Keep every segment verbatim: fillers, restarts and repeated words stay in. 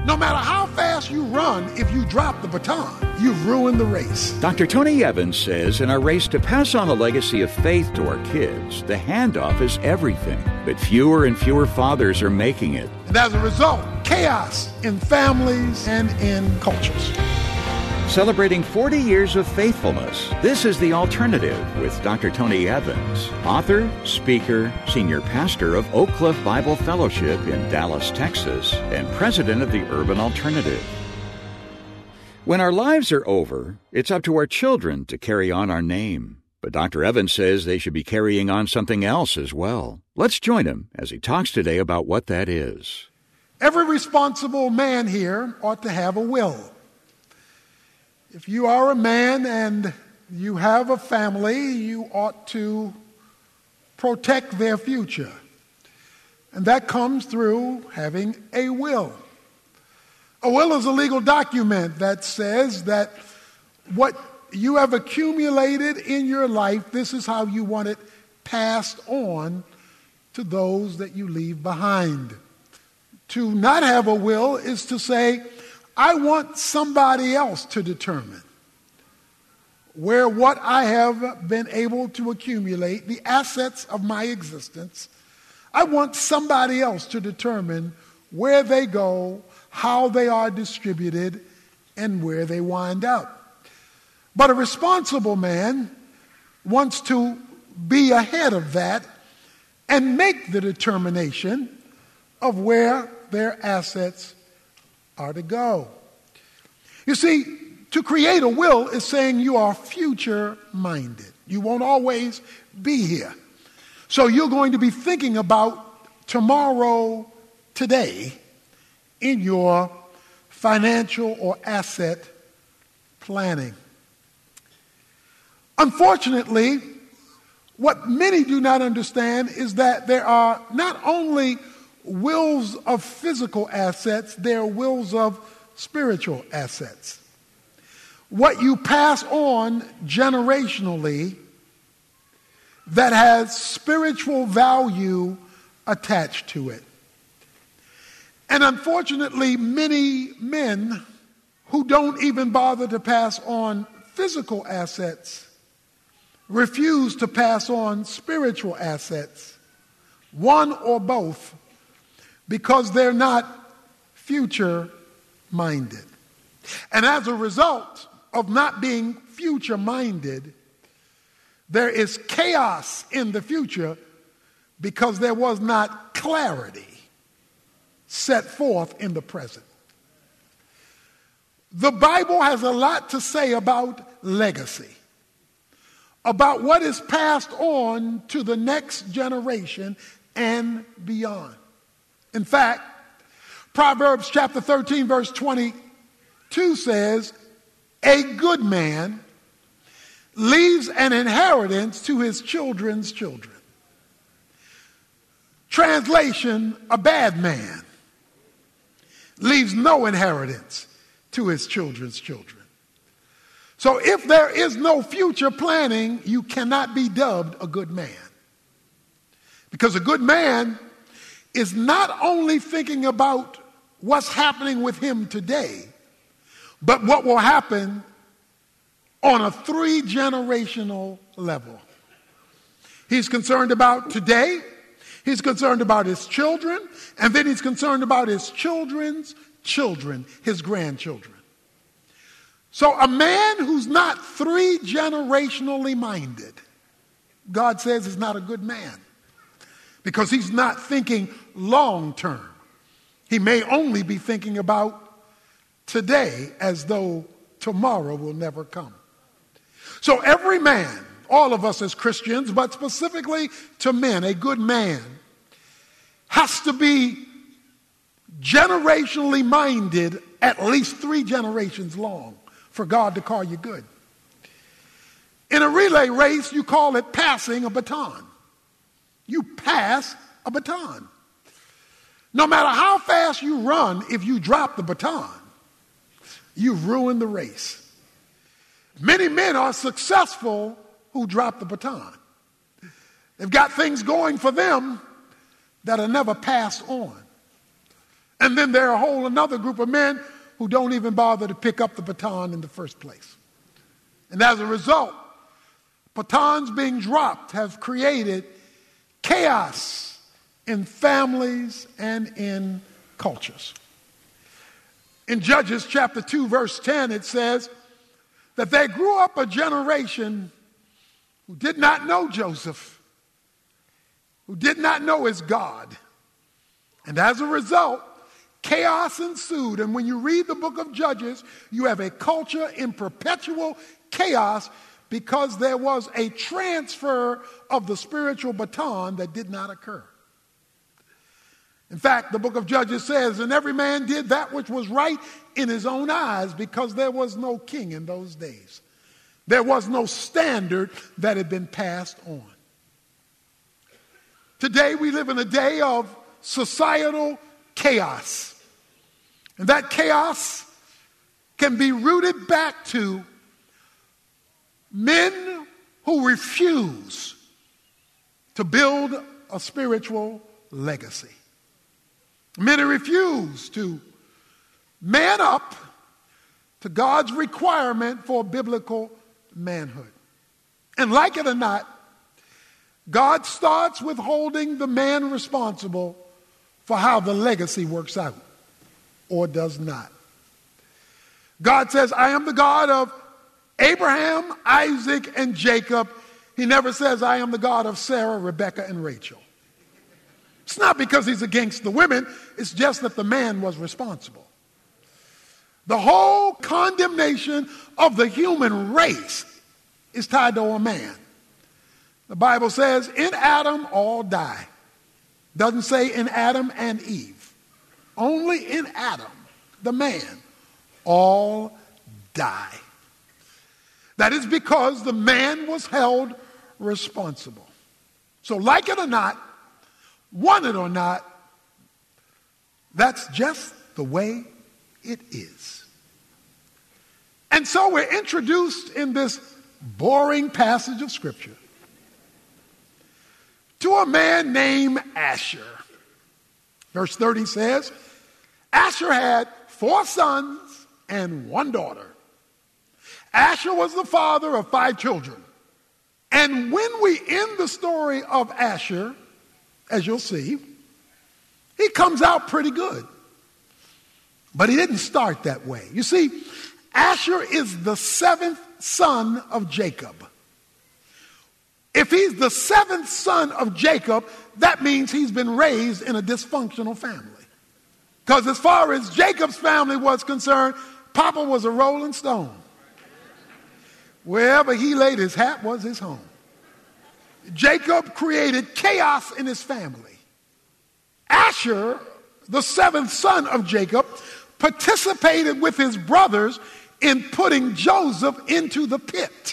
No matter how fast you run, if you drop the baton, you've ruined the race. Doctor Tony Evans says in our race to pass on a legacy of faith to our kids, the handoff is everything. But fewer and fewer fathers are making it. And as a result, chaos in families and in cultures. Celebrating forty years of faithfulness, this is The Alternative with Doctor Tony Evans, author, speaker, senior pastor of Oak Cliff Bible Fellowship in Dallas, Texas, and president of the Urban Alternative. When our lives are over, it's up to our children to carry on our name. But Doctor Evans says they should be carrying on something else as well. Let's join him as he talks today about what that is. Every responsible man here ought to have a will. If you are a man and you have a family, you ought to protect their future. And that comes through having a will. A will is a legal document that says that what you have accumulated in your life, this is how you want it passed on to those that you leave behind. To not have a will is to say, I want somebody else to determine where what I have been able to accumulate, the assets of my existence, I want somebody else to determine where they go, how they are distributed, and where they wind up. But a responsible man wants to be ahead of that and make the determination of where their assets are to go. You see, to create a will is saying you are future-minded. You won't always be here. So you're going to be thinking about tomorrow, today, in your financial or asset planning. Unfortunately, what many do not understand is that there are not only wills of physical assets, there are wills of spiritual assets. What you pass on generationally that has spiritual value attached to it. And unfortunately, many men who don't even bother to pass on physical assets refuse to pass on spiritual assets, one or both, because they're not future-minded. And as a result of not being future-minded, there is chaos in the future because there was not clarity set forth in the present. The Bible has a lot to say about legacy, about what is passed on to the next generation and beyond. In fact, Proverbs chapter thirteen, verse twenty-two says, a good man leaves an inheritance to his children's children. Translation, a bad man leaves no inheritance to his children's children. So if there is no future planning, you cannot be dubbed a good man. Because a good man is not only thinking about what's happening with him today, but what will happen on a three-generational level. He's concerned about today, he's concerned about his children, and then he's concerned about his children's children, his grandchildren. So a man who's not three-generationally minded, God says is not a good man, because he's not thinking long-term. He may only be thinking about today as though tomorrow will never come. So every man, all of us as Christians, but specifically to men, a good man has to be generationally minded at least three generations long for God to call you good. In a relay race, you call it passing a baton. You pass a baton. No matter how fast you run, if you drop the baton, you've ruined the race. Many men are successful who drop the baton. They've got things going for them that are never passed on. And then there are a whole another group of men who don't even bother to pick up the baton in the first place. And as a result, batons being dropped have created chaos in families and in cultures. In Judges chapter two, verse ten, it says that there grew up a generation who did not know Joseph, who did not know his God. And as a result, chaos ensued. And when you read the book of Judges, you have a culture in perpetual chaos because there was a transfer of the spiritual baton that did not occur. In fact, the book of Judges says, and every man did that which was right in his own eyes because there was no king in those days. There was no standard that had been passed on. Today we live in a day of societal chaos. And that chaos can be rooted back to men who refuse to build a spiritual legacy. Men who refuse to man up to God's requirement for biblical manhood. And like it or not, God starts with holding the man responsible for how the legacy works out or does not. God says, I am the God of Abraham, Isaac, and Jacob. He never says, I am the God of Sarah, Rebecca, and Rachel. It's not because he's against the women. It's just that the man was responsible. The whole condemnation of the human race is tied to a man. The Bible says, in Adam all die. Doesn't say in Adam and Eve. Only in Adam, the man, all die. That is because the man was held responsible. So like it or not, want it or not, that's just the way it is. And so we're introduced in this boring passage of Scripture to a man named Asher. Verse thirty says, Asher had four sons and one daughter. Asher was the father of five children. And when we end the story of Asher, as you'll see, he comes out pretty good. But he didn't start that way. You see, Asher is the seventh son of Jacob. If he's the seventh son of Jacob, that means he's been raised in a dysfunctional family. Because as far as Jacob's family was concerned, Papa was a rolling stone. Wherever he laid his hat was his home. Jacob created chaos in his family. Asher, the seventh son of Jacob, participated with his brothers in putting Joseph into the pit.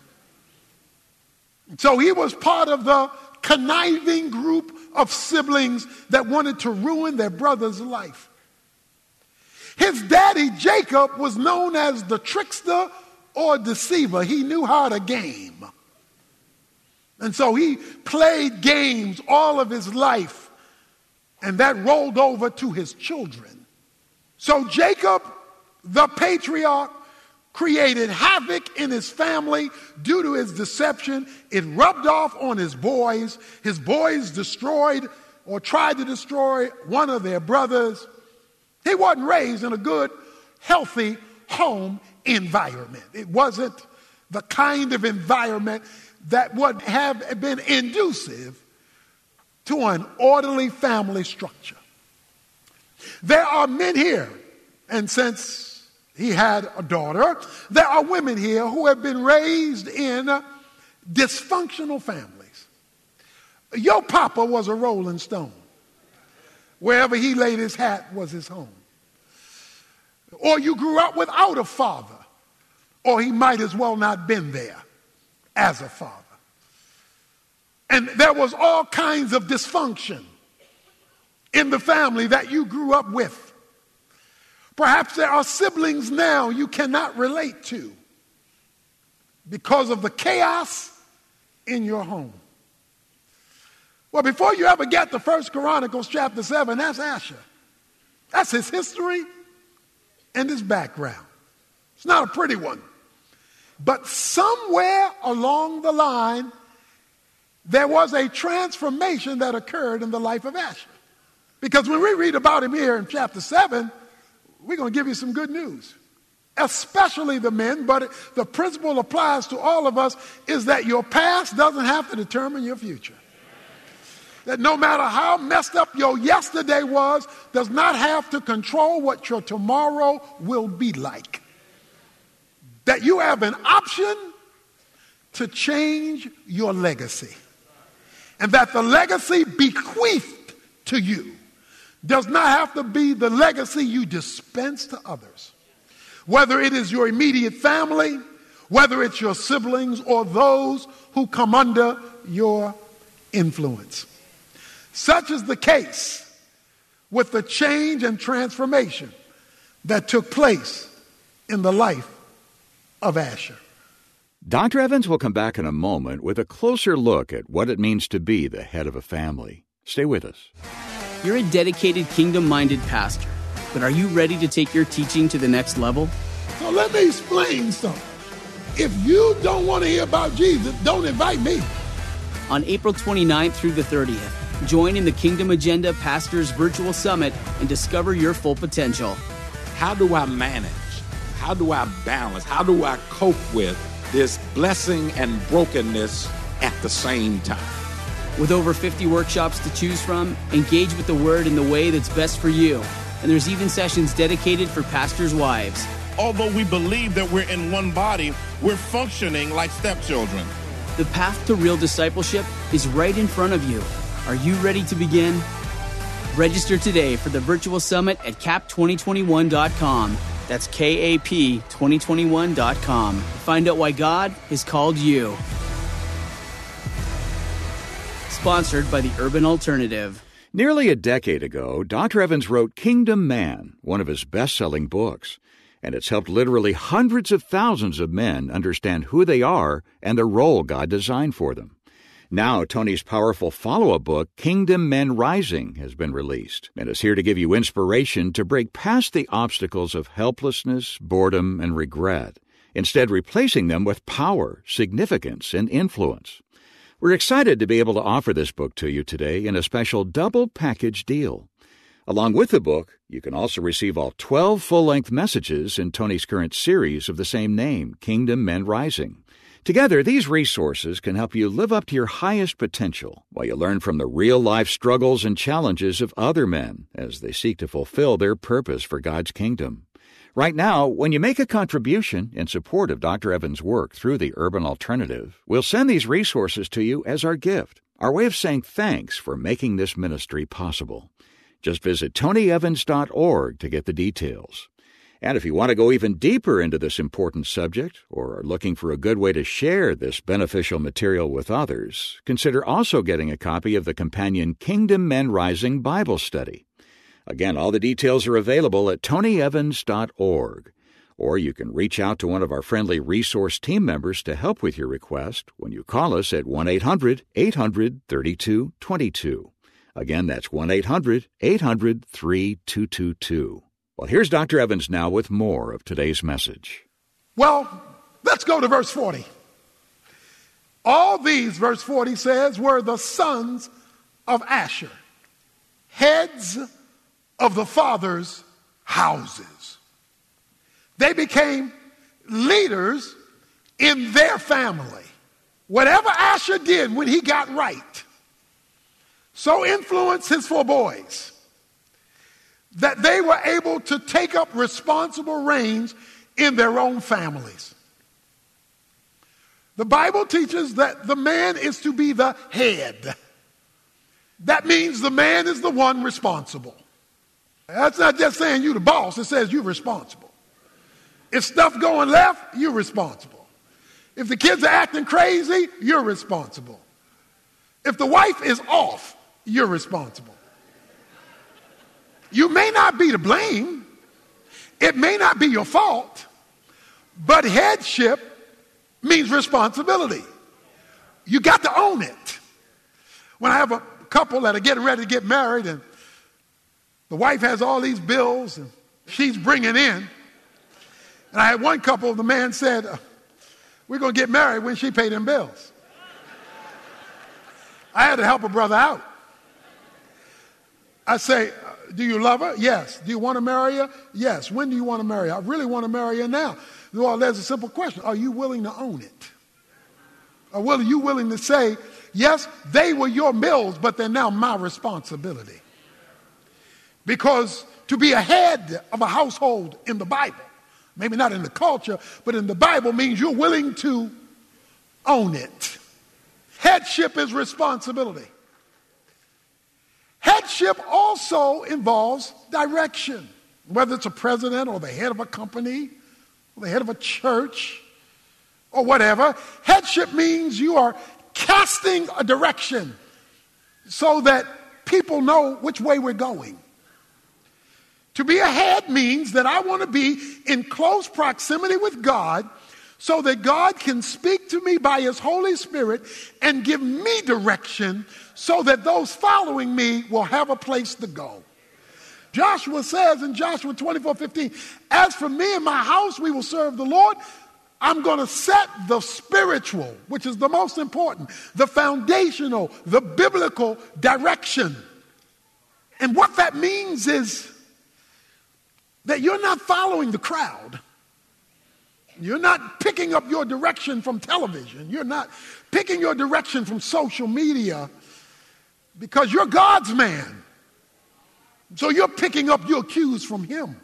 So he was part of the conniving group of siblings that wanted to ruin their brother's life. His daddy, Jacob, was known as the trickster or deceiver. He knew how to game. And so he played games all of his life, and that rolled over to his children. So Jacob, the patriarch, created havoc in his family due to his deception. It rubbed off on his boys. His boys destroyed or tried to destroy one of their brothers. He wasn't raised in a good, healthy home environment. It wasn't the kind of environment that would have been inducive to an orderly family structure. There are men here, and since he had a daughter, there are women here who have been raised in dysfunctional families. Your papa was a rolling stone. Wherever he laid his hat was his home. Or you grew up without a father, or he might as well not been there as a father. And there was all kinds of dysfunction in the family that you grew up with. Perhaps there are siblings now you cannot relate to because of the chaos in your home. Well, before you ever get to First Chronicles chapter seven, that's Asher. That's his history and his background. It's not a pretty one. But somewhere along the line, there was a transformation that occurred in the life of Asher. Because when we read about him here in chapter seven, we're going to give you some good news. Especially the men, but it, the principle applies to all of us, is that your past doesn't have to determine your future. That no matter how messed up your yesterday was, does not have to control what your tomorrow will be like. That you have an option to change your legacy. And that the legacy bequeathed to you does not have to be the legacy you dispense to others. Whether it is your immediate family, whether it's your siblings or those who come under your influence. Such is the case with the change and transformation that took place in the life of Asher. Doctor Evans will come back in a moment with a closer look at what it means to be the head of a family. Stay with us. You're a dedicated, kingdom-minded pastor, but are you ready to take your teaching to the next level? So let me explain something. If you don't want to hear about Jesus, don't invite me. On April twenty-ninth through the thirtieth, join in the Kingdom Agenda Pastors Virtual Summit and discover your full potential. How do I manage? How do I balance? How do I cope with this blessing and brokenness at the same time? With over fifty workshops to choose from, engage with the Word in the way that's best for you. And there's even sessions dedicated for pastors' wives. Although we believe that we're in one body, we're functioning like stepchildren. The path to real discipleship is right in front of you. Are you ready to begin? Register today for the virtual summit at cap twenty twenty-one dot com. That's K A P twenty twenty-one dot com. Find out why God has called you. Sponsored by the Urban Alternative. Nearly a decade ago, Doctor Evans wrote Kingdom Man, one of his best-selling books. And it's helped literally hundreds of thousands of men understand who they are and the role God designed for them. Now, Tony's powerful follow-up book, Kingdom Men Rising, has been released and is here to give you inspiration to break past the obstacles of helplessness, boredom, and regret, instead replacing them with power, significance, and influence. We're excited to be able to offer this book to you today in a special double package deal. Along with the book, you can also receive all twelve full-length messages in Tony's current series of the same name, Kingdom Men Rising. Together, these resources can help you live up to your highest potential while you learn from the real-life struggles and challenges of other men as they seek to fulfill their purpose for God's kingdom. Right now, when you make a contribution in support of Doctor Evans' work through the Urban Alternative, we'll send these resources to you as our gift, our way of saying thanks for making this ministry possible. Just visit tony evans dot org to get the details. And if you want to go even deeper into this important subject or are looking for a good way to share this beneficial material with others, consider also getting a copy of the companion Kingdom Men Rising Bible Study. Again, all the details are available at tony evans dot org. Or you can reach out to one of our friendly resource team members to help with your request when you call us at one eight hundred eight hundred thirty-two twenty-two. Again, that's one eight hundred eight hundred thirty-two twenty-two. Well, here's Doctor Evans now with more of today's message. Well, let's go to verse forty. All these, verse forty says, were the sons of Asher, heads of the fathers' houses. They became leaders in their family. Whatever Asher did when he got right, so influenced his four boys that they were able to take up responsible reins in their own families. The Bible teaches that the man is to be the head. That means the man is the one responsible. That's not just saying you the boss, it says you're responsible. If stuff going left, you're responsible. If the kids are acting crazy, you're responsible. If the wife is off, you're responsible. You may not be to blame. It may not be your fault. But headship means responsibility. You got to own it. When I have a couple that are getting ready to get married and The wife has all these bills and she's bringing in. And I had one couple, the man said, we're going to get married when she paid them bills. I had to help a brother out. I say, do you love her? Yes. Do you want to marry her? Yes. When do you want to marry her? I really want to marry her now. Well, there's a simple question. Are you willing to own it? Are will, you willing to say, yes, they were your bills, but they're now my responsibility? Because to be a head of a household in the Bible, maybe not in the culture, but in the Bible means you're willing to own it. Headship is responsibility. Headship also involves direction, whether it's a president or the head of a company or the head of a church or whatever. Headship means you are casting a direction so that people know which way we're going. To be a head means that I want to be in close proximity with God so that God can speak to me by his Holy Spirit and give me direction so that those following me will have a place to go. Joshua says in Joshua twenty-four fifteen, as for me and my house, we will serve the Lord. I'm going to set the spiritual, which is the most important, the foundational, the biblical direction. And what that means is that you're not following the crowd. You're not picking up your direction from television. You're not picking your direction from social media because you're God's man. So you're picking up your cues from him.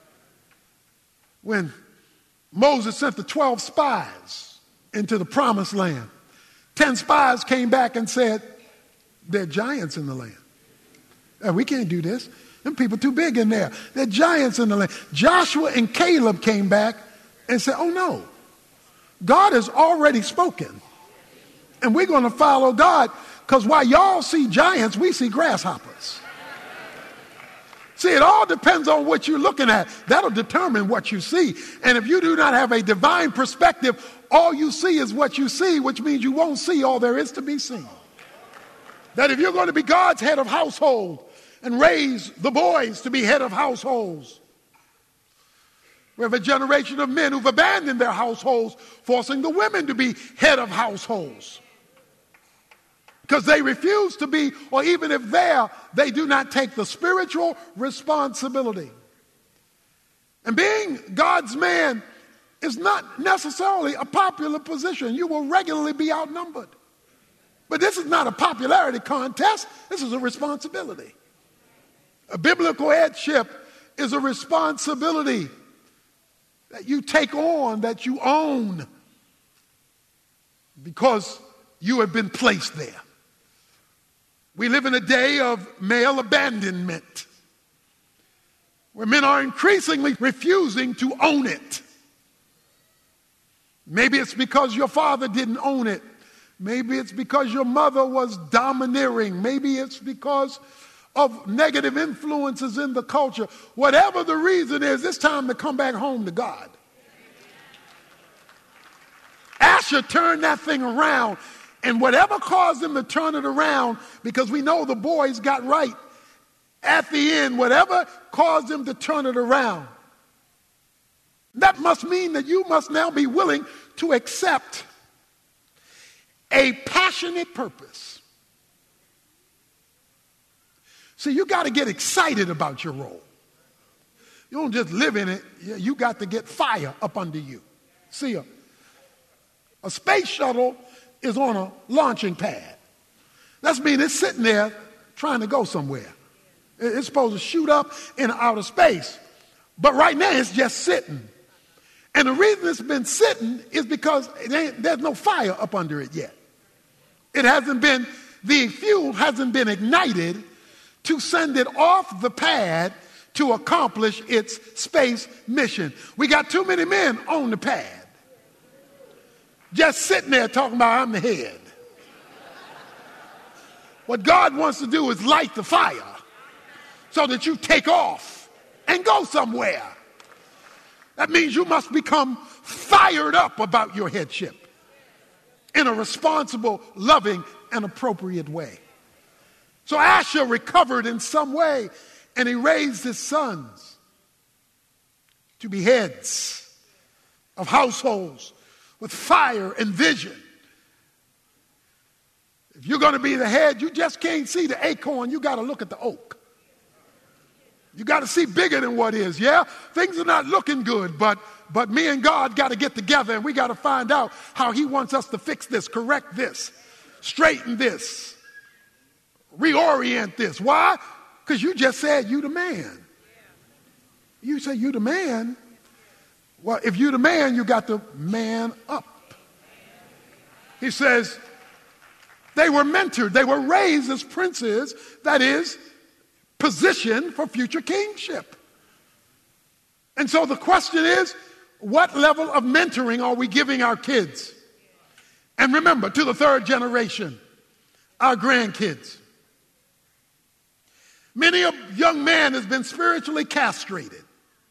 When Moses sent the twelve spies into the promised land, ten spies came back and said, there are giants in the land. And we can't do this. Them people too big in there. There are giants in the land. Joshua and Caleb came back and said, oh no, God has already spoken. And we're going to follow God because while y'all see giants, we see grasshoppers. See, it all depends on what you're looking at. That'll determine what you see. And if you do not have a divine perspective, all you see is what you see, which means you won't see all there is to be seen. That if you're going to be God's head of household and raise the boys to be head of households, we have a generation of men who've abandoned their households, forcing the women to be head of households. Because they refuse to be, or even if they are, they do not take the spiritual responsibility. And being God's man is not necessarily a popular position. You will regularly be outnumbered. But this is not a popularity contest. This is a responsibility. A biblical headship is a responsibility that you take on, that you own, because you have been placed there. We live in a day of male abandonment, where men are increasingly refusing to own it. Maybe it's because your father didn't own it. Maybe it's because your mother was domineering. Maybe it's because of negative influences in the culture. Whatever the reason is, it's time to come back home to God. Asher turned that thing around, and whatever caused him to turn it around, because we know the boys got right at the end, whatever caused him to turn it around, that must mean that you must now be willing to accept a passionate purpose. See, you got to get excited about your role. You don't just live in it. You got to get fire up under you. See, a, a space shuttle is on a launching pad. That means it's sitting there trying to go somewhere. It's supposed to shoot up in outer space. But right now it's just sitting. And the reason it's been sitting is because it ain't, there's no fire up under it yet. It hasn't been, the fuel hasn't been ignited to send it off the pad to accomplish its space mission. We got too many men on the pad, just sitting there talking about I'm the head. What God wants to do is light the fire so that you take off and go somewhere. That means you must become fired up about your headship in a responsible, loving, and appropriate way. So Asher recovered in some way, And he raised his sons to be heads of households with fire and vision. If you're going to be the head, you just can't see the acorn. You got to look at the oak. You got to see bigger than what is, yeah? Things are not looking good, but, but me and God got to get together, and we got to find out how he wants us to fix this, correct this, straighten this, reorient this. Why? Because you just said you the man. You say you the man. Well, if you the man, you got to man up. He says they were mentored. They were raised as princes, that is, positioned for future kingship. And so the question is, what level of mentoring are we giving our kids? And remember, to the third generation, our grandkids. Many a young man has been spiritually castrated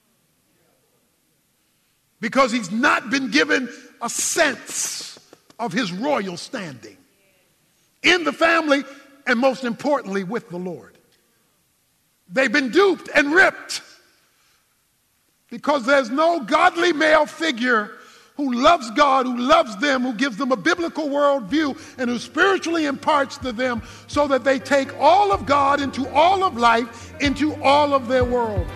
because he's not been given a sense of his royal standing in the family and, most importantly, with the Lord. They've been duped and ripped because there's no godly male figure who loves God, who loves them, who gives them a biblical worldview, and who spiritually imparts to them so that they take all of God into all of life, into all of their world.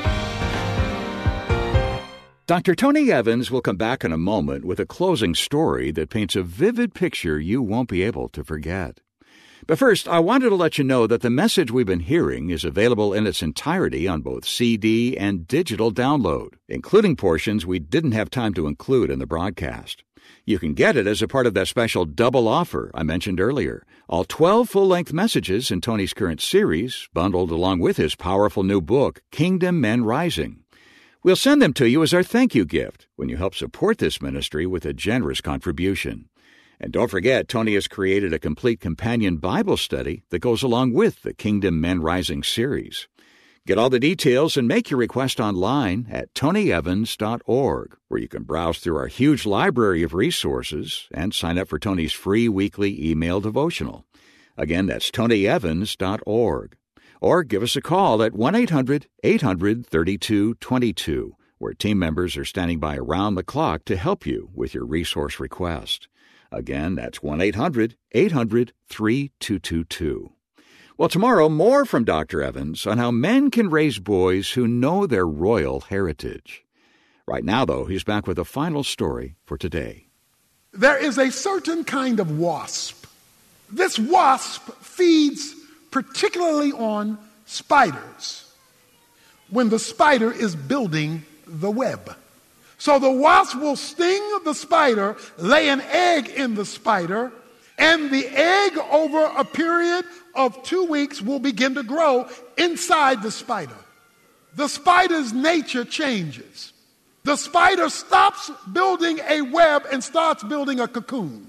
Doctor Tony Evans will come back in a moment with a closing story that paints a vivid picture you won't be able to forget. But first, I wanted to let you know that the message we've been hearing is available in its entirety on both C D and digital download, including portions we didn't have time to include in the broadcast. You can get it as a part of that special double offer I mentioned earlier. All twelve full-length messages in Tony's current series, bundled along with his powerful new book, Kingdom Men Rising. We'll send them to you as our thank you gift when you help support this ministry with a generous contribution. And don't forget, Tony has created a complete companion Bible study that goes along with the Kingdom Men Rising series. Get all the details and make your request online at tony evans dot org, where you can browse through our huge library of resources and sign up for Tony's free weekly email devotional. Again, that's tony evans dot org. Or give us a call at one eight hundred eight hundred thirty-two twenty-two, where team members are standing by around the clock to help you with your resource request. Again, that's one eight hundred eight hundred thirty-two twenty-two. Well, tomorrow, more from Doctor Evans on how men can raise boys who know their royal heritage. Right now, though, he's back with a final story for today. There is a certain kind of wasp. This wasp feeds particularly on spiders when the spider is building the web. So the wasp will sting the spider, lay an egg in the spider, and the egg over a period of two weeks will begin to grow inside the spider. The spider's nature changes. The spider stops building a web and starts building a cocoon.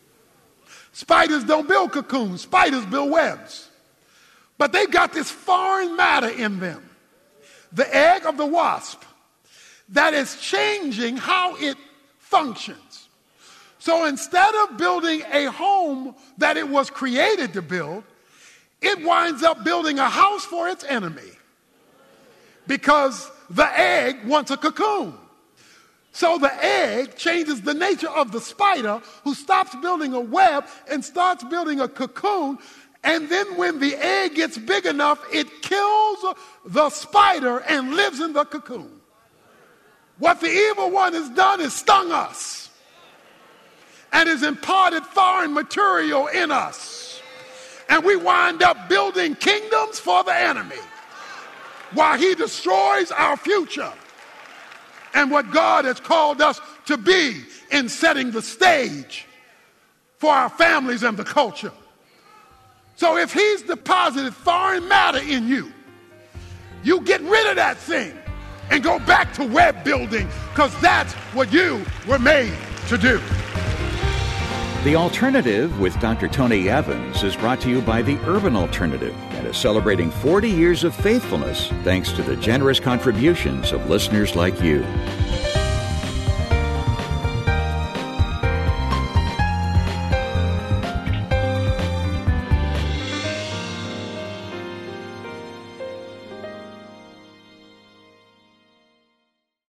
Spiders don't build cocoons. Spiders build webs. But they've got this foreign matter in them, the egg of the wasp, that is changing how it functions. So instead of building a home that it was created to build, it winds up building a house for its enemy because the egg wants a cocoon. So the egg changes the nature of the spider, who stops building a web and starts building a cocoon. And then when the egg gets big enough, it kills the spider and lives in the cocoon. What the evil one has done is stung us and has imparted foreign material in us. And we wind up building kingdoms for the enemy while he destroys our future and what God has called us to be in setting the stage for our families and the culture. So if he's deposited foreign matter in you, you get rid of that thing and go back to web building, because that's what you were made to do. The Alternative with Doctor Tony Evans is brought to you by the Urban Alternative and is celebrating forty years of faithfulness thanks to the generous contributions of listeners like you.